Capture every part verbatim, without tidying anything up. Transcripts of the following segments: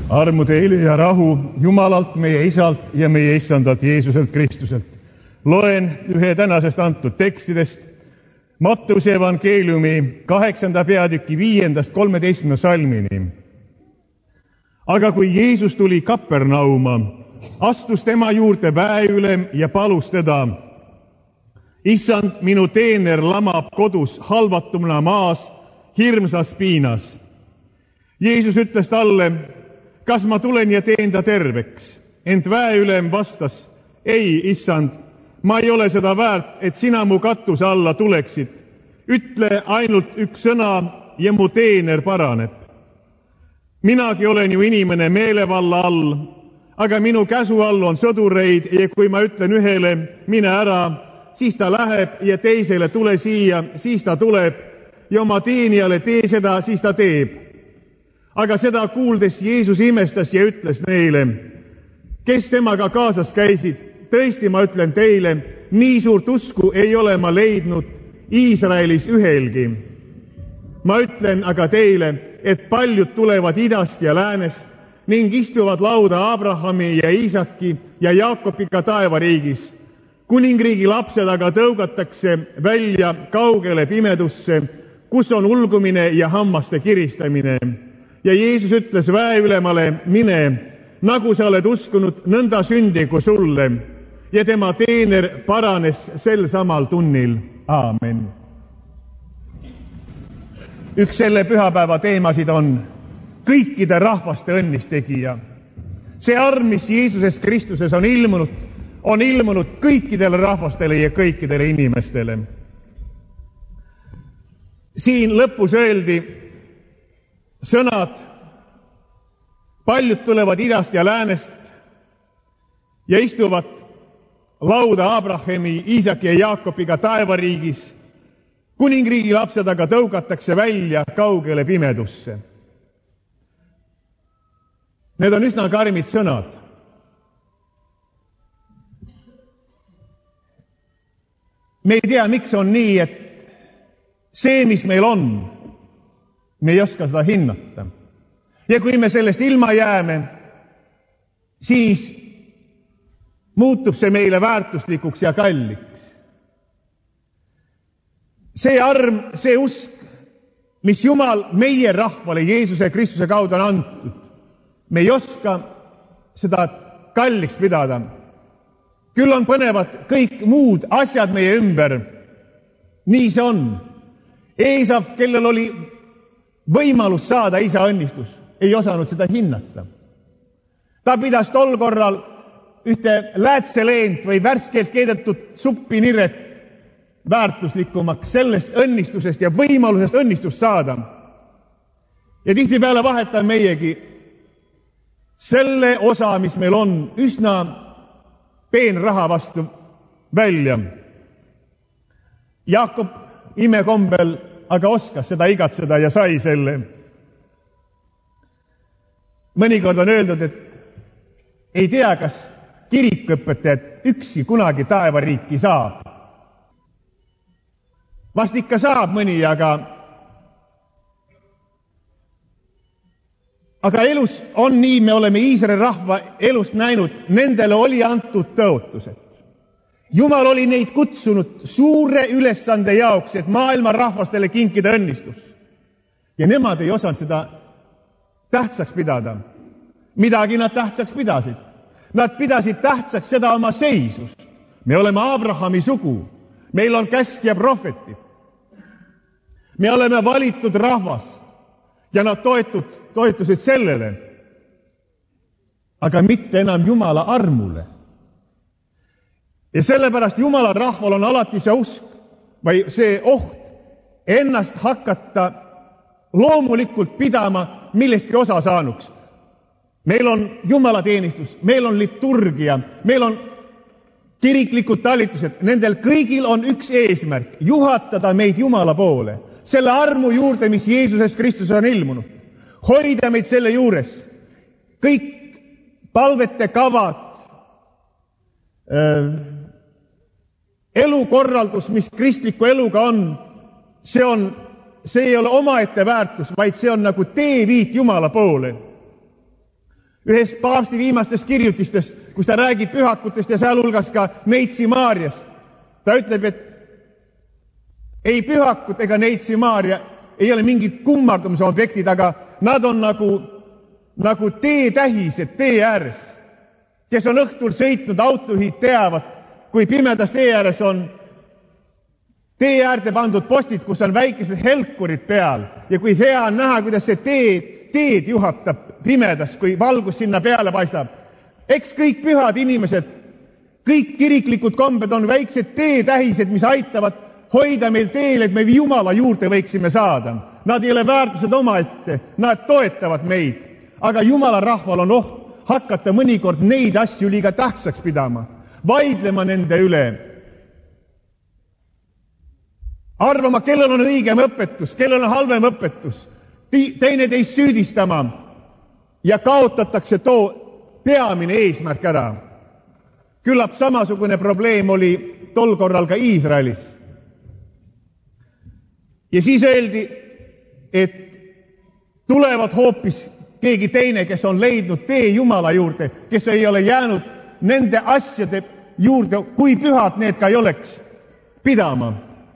Armu teile ja rahu Jumalalt, meie Isalt ja meie Issandalt Jeesuselt Kristuselt. Loen ühe tänasest antud tekstidest Mattuse evangeeliumi kaheksanda peatüki viiendast kolmeteistkümnenda salmini. Aga kui Jeesus tuli Kapernauma, astus tema juurde väeülem ja palus teda: Issand, minu teener lamab kodus halvatumna maas, hirmsas piinas. Jeesus ütles talle: kas ma tulen ja teen ta terveks? Ent väeülem vastas: ei, Issand, ma ei ole seda väärt, et sina mu katuse alla tuleksid. Ütle ainult üks sõna ja mu teener paraneb. Minagi olen ju inimene meelevalla all, aga minu käsu all on sõdureid ja kui ma ütlen ühele, mine ära, siis ta läheb ja teisele tule siia, siis ta tuleb ja oma teenijale tee seda, siis ta teeb. Aga seda kuuldes Jeesus imestas ja ütles neile, kes temaga kaasas käisid, tõesti ma ütlen teile, nii suurt usku ei ole ma leidnud Iisraelis ühelgi. Ma ütlen aga teile, et paljud tulevad idast ja läänest ning istuvad lauda Abrahami ja Iisaki ja Jaakobiga taevariigis. Kuningriigi lapsed aga tõugatakse välja kaugele pimedusse, kus on ulgumine ja hammaste kiristamine. Ja Jeesus ütles väeülemale: mine, nagu sa oled uskunud, nõnda sündigu sulle. Ja tema teener paranes sel samal tunnil. Aamen. Üks selle pühapäeva teemasid on kõikide rahvaste õnnistegija. See arm, mis Jeesusest Kristuses on ilmunud, on ilmunud kõikidele rahvastele ja kõikidele inimestele. Siin lõpus öeldi sõnad: paljud tulevad idast ja läänest ja istuvad lauda Abrahami, Iisaki ja Jaakobiga taevariigis. Kuningriigi lapsed aga tõugatakse välja kaugele pimedusse. Need on üsna karmid sõnad. Me ei tea, miks on nii, et see, mis meil on, me ei oska seda hinnata. Ja kui me sellest ilma jääme, siis muutub see meile väärtuslikuks ja kalliks. See arm, see usk, mis Jumal meie rahvale Jeesuse Kristuse kaudu on antud, me ei oska seda kalliks pidada. Küll on põnevad kõik muud asjad meie ümber. Nii see on. Eesav, kellel oli võimalus saada isa õnnistus, ei osanud seda hinnata. Ta pidas tol korral ühte läätseleent või värskelt keedetud suppi niret väärtuslikumaks sellest õnnistusest ja võimalusest õnnistust saada. Ja tihtipeale vahetan meiegi selle osa, mis meil on, üsna peenraha vastu välja. Jaakob imekombel aga oskas seda igatseda ja sai selle. Mõnikord on öeldud, et ei tea, kas kirikuõpetajad üksi kunagi taevariiki saab. Vast ikka saab mõni, aga aga elus on nii, me oleme Iisraeli rahva elust näinud, nendele oli antud tõotused. Jumal oli neid kutsunud suure ülesande jaoks, et maailma rahvastele kinkida õnnistus. Ja nemad ei osanud seda tähtsaks pidada. Midagi nad tähtsaks pidasid. Nad pidasid tähtsaks seda oma seisust. Me oleme Abrahami sugu. Meil on käsk ja prohvetid. Me oleme valitud rahvas ja nad toetud, toetusid sellele, aga mitte enam Jumala armule. Ja sellepärast Jumala rahval on alati see usk või see oht ennast hakata loomulikult pidama millestki osa saanuks. Meil on Jumala teenistus, meil on liturgia, meil on kiriklikud talitused. Nendel kõigil on üks eesmärk: juhatada meid Jumala poole. Selle armu juurde, mis Jeesuses Kristus on ilmunud. Hoida meid selle juures. Kõik palvete kavad, elukorraldus, mis kristliku eluga on, see on, see ei ole omaette väärtus, vaid see on nagu teeviit Jumala poole. ühest paavsti viimastest kirjutistest, kus ta räägib pühakutest ja sealhulgas ka Neitsi Maarjast. Ta ütleb, et ei pühakut ega Neitsi Maarja ei ole mingid kummardumise objektid, aga nad on nagu, nagu teetähised tee ääres. Kes on õhtul sõitnud autojuhid teavad, kui pimedas tee ääres on tee äärde pandud postid, kus on väikesed helkurid peal ja kui hea on näha, kuidas see tee, teed juhatab pimedas, kui valgus sinna peale paistab. Eks kõik pühad inimesed, kõik kiriklikud kombed on väiksed teetähised, mis aitavad hoida meil teel, et me Jumala juurde võiksime saada. Nad ei ole väärtused omaette, nad toetavad meid. Aga Jumala rahval on oht hakata mõnikord neid asju liiga tähtsaks pidama, vaidlema nende üle. Arvama, kellel on õigem õpetus, kellel on halvem õpetus, teine teist süüdistama ja kaotatakse too peamine eesmärk ära. Küllap samasugune probleem oli tol korral ka Iisraelis. Ja siis öeldi, et tulevad hoopis keegi teine, kes on leidnud tee Jumala juurde, kes ei ole jäänud nende asjade juurde, kui pühad need ka ei oleks, pidama.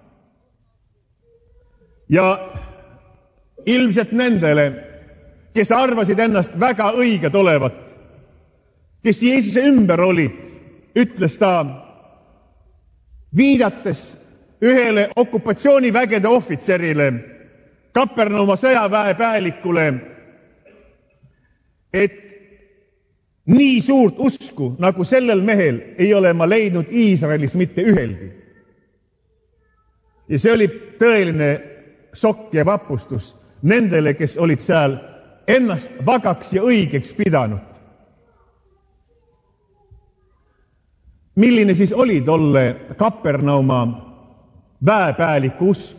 Ja ilmselt nendele, kes arvasid ennast väga õiged olevat, kes Jeesuse ümber olid, ütles ta, viidates ühele okupatsioonivägede ohvitserile, Kapernauma sõjaväe päälikule, et nii suurt usku, nagu sellel mehel, ei ole ma leidnud Iisraelis mitte ühelgi. Ja see oli tõeline šokk ja vapustus nendele, kes olid seal ennast vagaks ja õigeks pidanud. Milline siis oli tolle Kapernauma väepäeliku usk?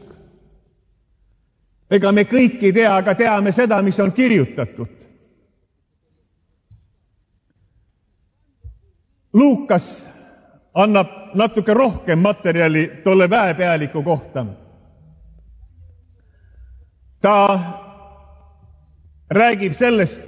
Ega me kõik ei tea, aga teame seda, mis on kirjutatud. Luukas annab natuke rohkem materjali tolle väepealiku kohta. Ta räägib sellest,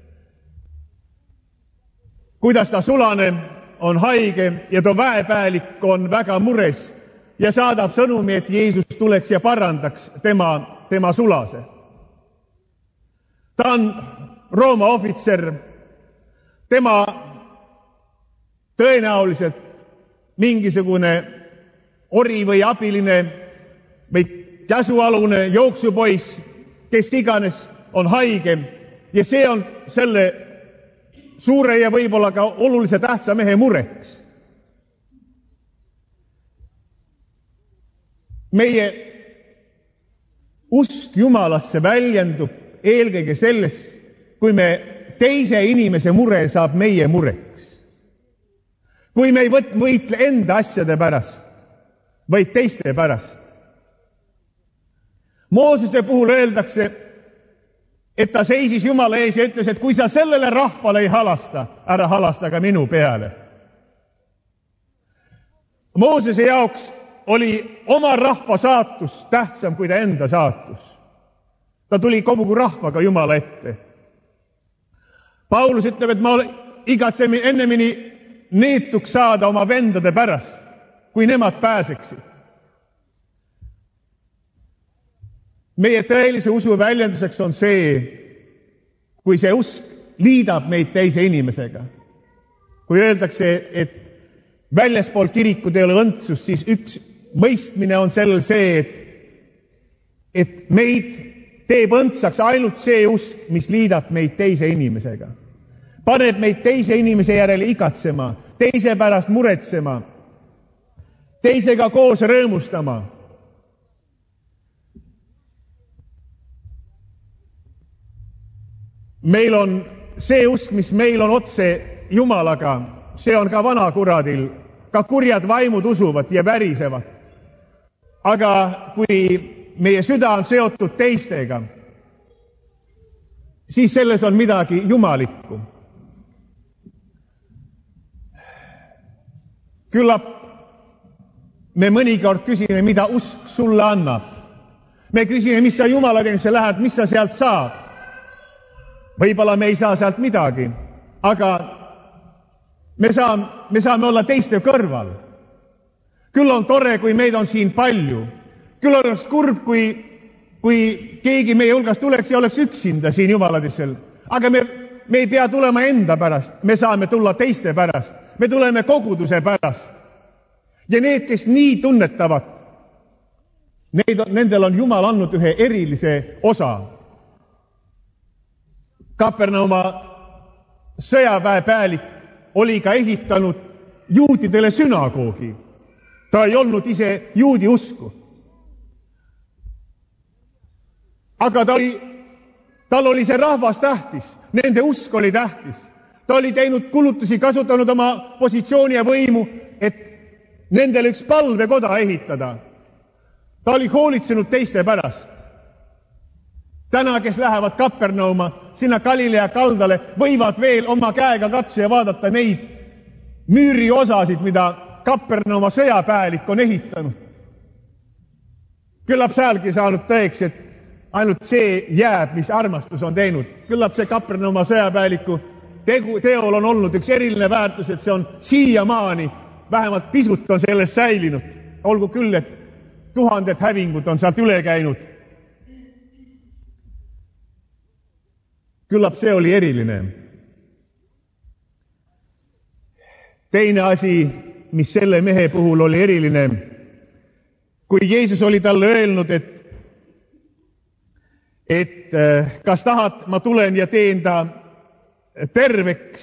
kuidas ta sulane on haige ja too väepealik on väga mures ja saadab sõnumi, et Jeesus tuleks ja parandaks tema, tema sulase. Ta on Rooma ohvitser, tema tõenäoliselt mingisugune ori või abiline või käsualune jooksupoiss, kes iganes on haige ja see on selle suure ja võib-olla ka olulise tähtsa mehe mureks. Meie usk Jumalasse väljendub eelkõige selles, kui me teise inimese mure saab meie mureks. Kui me ei võitle enda asjade pärast, vaid teiste pärast. Moosese puhul öeldakse, et ta seisis Jumala ees ja ütles, et kui sa sellele rahvale ei halasta, ära halasta ka minu peale. Moosese jaoks oli oma rahva saatus tähtsam kui ta enda saatus. Ta tuli kogu rahvaga Jumala ette. Paulus ütleb, et ma igatsen ennemini neetuks saada oma vendade pärast, kui nemad pääseksid. Meie tõelise usu väljenduseks on see, kui see usk liidab meid teise inimesega. Kui öeldakse, et väljaspool kirikud ei ole õndsus, siis üks mõistmine on sellel see, et, et meid teeb õndsaks ainult see usk, mis liidab meid teise inimesega. Paneb meid teise inimese järele igatsema, teise pärast muretsema, teisega koos rõõmustama. Meil on see usk, mis meil on otse Jumalaga, see on ka vanakuradil, ka kurjad vaimud usuvad ja värisevad. Aga kui meie süda on seotud teistega, siis selles on midagi jumalikku. Küllap me mõnikord küsime, mida usk sulle annab. Me küsime, mis sa Jumala teenusse lähed, mis sa sealt saad. Võib-olla me ei saa sealt midagi, aga me saame, me saame olla teiste kõrval. Küll on tore, kui meid on siin palju. Küll oleks kurb, kui, kui keegi meie hulgas tuleks ja oleks üksinda siin jumaladisel. Aga me, me ei pea tulema enda pärast. Me saame tulla teiste pärast. Me tuleme koguduse pärast. Ja need, kes nii tunnetavad, need, nendel on Jumal andnud ühe erilise osa. Kapernauma sõjaväepäälik oli ka ehitanud juutidele sünagoogi. Ta ei olnud ise juudi usku. Aga ta oli, tal oli see rahvas tähtis. Nende usk oli tähtis. Ta oli teinud kulutusi, kasutanud oma positsiooni ja võimu, et nendele üks palvekoda ehitada. Ta oli hoolitsenud teiste pärast. Täna, kes lähevad Kapernauma, sinna Galilea kaldale, võivad veel oma käega katsu ja vaadata neid müüri osasid, mida Kapernauma sõjapäälik on ehitanud. Küllap säälgi saanud tõeks, et ainult see jääb, mis armastus on teinud. Küllap see Kapernauma sõjapääliku tegu, teol on olnud üks eriline väärtus, et see on siiamaani, vähemalt pisut on sellest säilinud. Olgu küll, et tuhanded hävingud on sealt üle käinud. Küllap see oli eriline. Teine asi, mis selle mehe puhul oli eriline, kui Jeesus oli talle öelnud, et, et kas tahad, ma tulen ja teen ta terveks,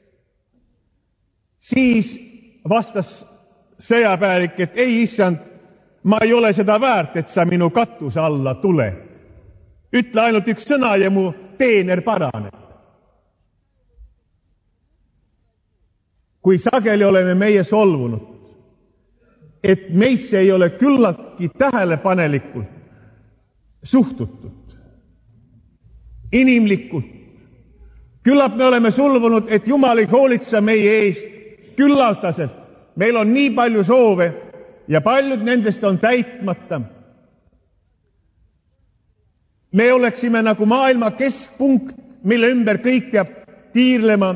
siis vastas sõjapäälik, et ei, issand, ma ei ole seda väärt, et sa minu katuse alla tuled. Ütle ainult üks sõna ja mu teener paraneb. Kui sageli oleme meie solvunud, et meisse ei ole küllaltki tähelepanelikult suhtutud, inimlikult. Küllap me oleme solvunud, et Jumal ei hoolitse meie eest küllaltaselt. Meil on nii palju soove ja paljud nendest on täitmata. Me oleksime nagu maailma keskpunkt, mille ümber kõik peab tiirlema.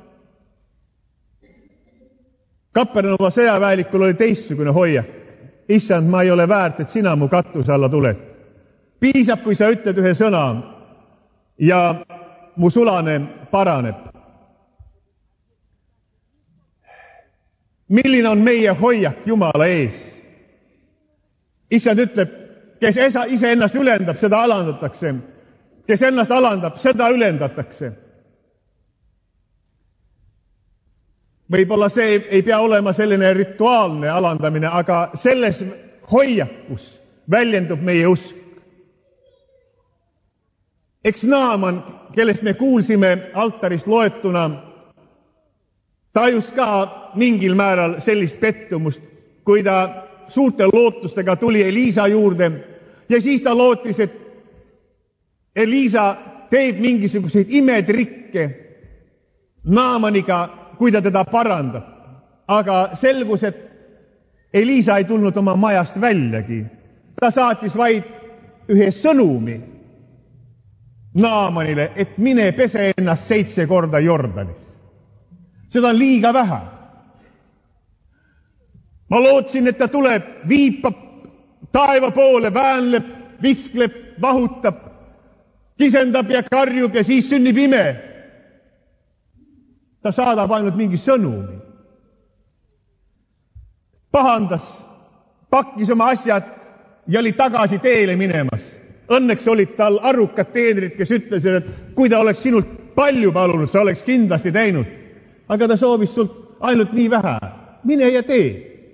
Kapernauma sõjaväelikul oli teistsugune hoiak. Issand, ma ei ole väärt, et sina mu katuse alla tuled. Piisab, kui sa ütled ühe sõna ja mu sulane paraneb. Milline on meie hoiak Jumala ees? Issand ütleb, kes ise ennast ülendab, seda alandatakse. Kes ennast alandab, seda ülendatakse. Võib-olla see ei pea olema selline rituaalne alandamine, aga selles hoiakus väljendub meie usk. Eks Naaman, kellest me kuulsime altarist loetuna, tajus ka mingil määral sellist pettumust, kui ta suurte lootustega tuli Eliisa juurde ja siis ta lootis, et Eliisa teeb mingisuguseid imetrikke Naamaniga, kui ta teda parandab. Aga selgus, et Eliisa ei tulnud oma majast väljagi. Ta saatis vaid ühe sõnumi Naamanile, et mine pese ennast seitse korda Jordanis. Seda on liiga vähe. Ma lootsin, et ta tuleb, viipab taeva poole, väänleb, viskleb, vahutab, kisendab ja karjub ja siis sünnib ime. Ta saadab ainult mingi sõnumi. Pahandas, pakkis oma asjad ja oli tagasi teele minemas. Õnneks olid tal arukad teenrid, kes ütlesid, et kui ta oleks sinult palju palunud, sa oleks kindlasti teinud. Aga ta soovis sult ainult nii vähe. Mine ja tee.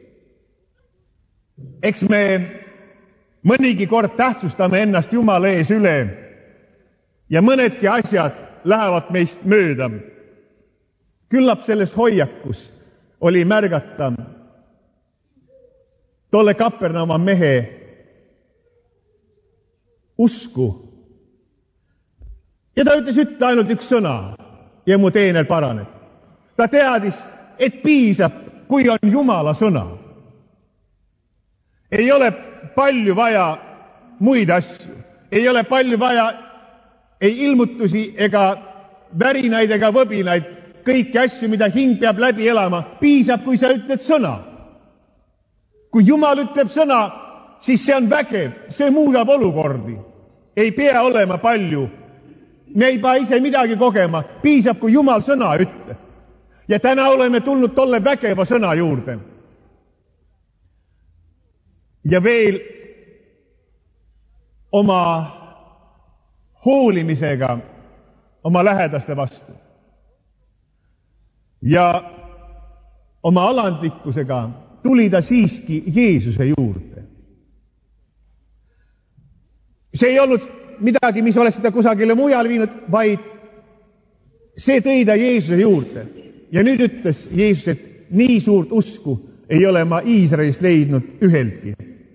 Eks me mõnigi kord tähtsustame ennast Jumala ees üle ja mõnedki asjad lähevad meist mööda. Küllap selles hoiakus oli märgata tolle Kapernauma mehe usku. Ja ta ütles, ütle ainult üks sõna ja mu teener paraneb. Ta teadis, et piisab, kui on Jumala sõna. Ei ole palju vaja muid asju. Ei ole palju vaja ei ilmutusi ega värinaid ega võbinaid. kõiki asju, mida hing peab läbi elama, piisab, kui sa ütled sõna. Kui Jumal ütleb sõna, siis see on vägev, see muudab olukordi. Ei pea olema palju. Me ei pea ise midagi kogema, piisab, kui Jumal sõna ütleb. Ja täna oleme tulnud tolle vägeva sõna juurde. Ja veel oma hoolimisega oma lähedaste vastu. Ja oma alandlikkusega tuli ta siiski Jeesuse juurde. See ei olnud midagi, mis oleks seda kusagile mujal viinud, vaid see tõi ta Jeesuse juurde. Ja nüüd ütles Jeesus, et nii suurt usku ei ole ma Iisraelist leidnud üheltki.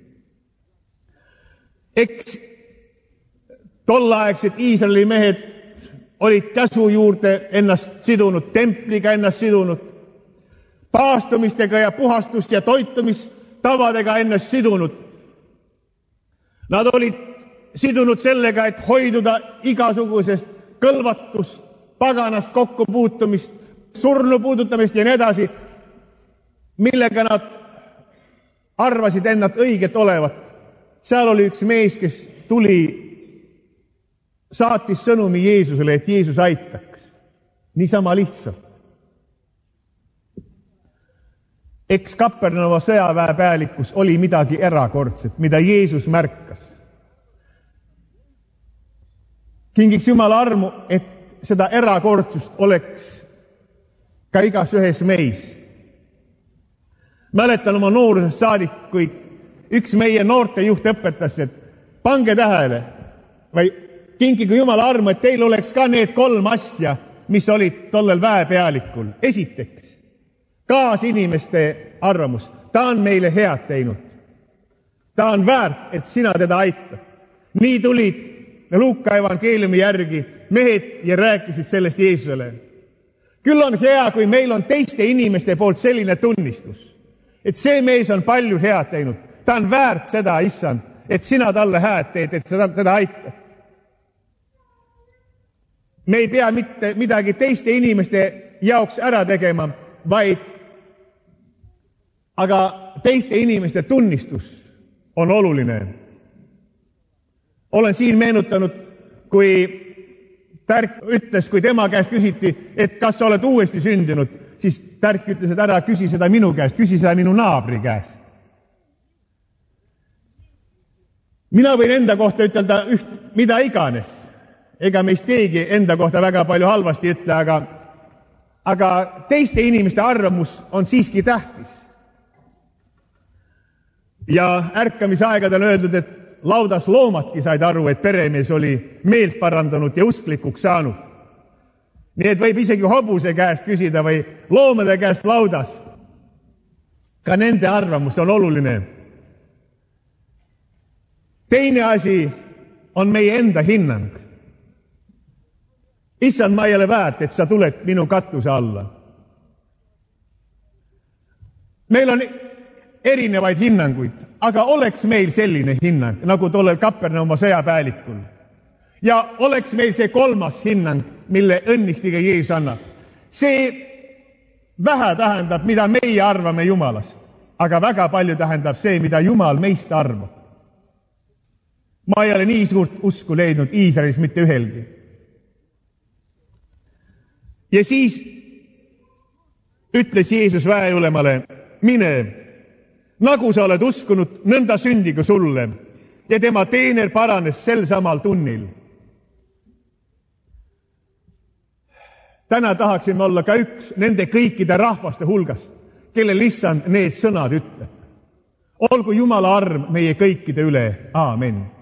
Eks tollaegsed Iisraeli mehed olid käsu juurde ennast sidunud, templiga ennast sidunud, paastumistega ja puhastust ja toitumistavadega ennast sidunud. Nad olid sidunud sellega, et hoiduda igasugusest kõlvatust, paganast kokkupuutumist, surnu puudutamist ja nii edasi, millega nad arvasid ennast õiget olevat. Seal oli üks mees, kes tuli, saatis sõnumi Jeesusele, et Jeesus aitaks. Niisama lihtsalt. Eks Kapernauma sõjaväe pealikus oli midagi erakordset, mida Jeesus märkas. Kingiks Jumala armu, et seda erakordsust oleks ka igas ühes meis. Mäletan oma noorusest saadik, kui üks meie noorte juht õpetas, et pange tähele või kingigu Jumala armu, et teil oleks ka need kolm asja, mis olid tollel väepealikul. Esiteks, kaasinimeste arvamus. Ta on meile head teinud. Ta on väärt, et sina teda aitad. Nii tulid Luuka evangeeliumi järgi mehed ja rääkisid sellest Jeesusele. Küll on hea, kui meil on teiste inimeste poolt selline tunnistus, et see mees on palju head teinud. Ta on väärt seda, issand, et sina talle hääd teed, et seda, teda aitad. Me ei pea mitte midagi teiste inimeste jaoks ära tegema, vaid aga teiste inimeste tunnistus on oluline. Olen siin meenutanud, kui Tärk ütles, kui tema käest küsiti, et kas sa oled uuesti sündinud, siis Tärk ütles, et ära küsi seda minu käest, küsi seda minu naabri käest. Mina võin enda kohta ütelda üht, mida iganes. Ega meist keegi enda kohta väga palju halvasti ütle, aga, aga teiste inimeste arvamus on siiski tähtis. Ja ärkamisaegadel öeldud, et laudas loomadki said aru, et peremees oli meelt parandanud ja usklikuks saanud. Nii et võib isegi hobuse käest küsida või loomade käest laudas. Ka nende arvamus on oluline. Teine asi on meie enda hinnang. Issand, ma ei ole väärt, et sa tuled minu katuse alla. Meil on erinevaid hinnanguid, aga oleks meil selline hinnang, nagu tollel Kapernauma sõjapäelikul. Ja oleks meil see kolmas hinnang, mille õnnistige Jeesus annab. See vähe tähendab, mida meie arvame Jumalast, aga väga palju tähendab see, mida Jumal meist arvab. Ma ei ole nii suurt usku leidnud Iisraelis mitte ühelgi. Ja siis ütles Jeesus väeülemale, mine, nagu sa oled uskunud, nõnda sündigu sulle, ja tema teener paranes sel samal tunnil. Täna tahaksime olla ka üks nende kõikide rahvaste hulgast, kellel issand need sõnad ütleb. Olgu Jumala arm meie kõikide üle. Aamen.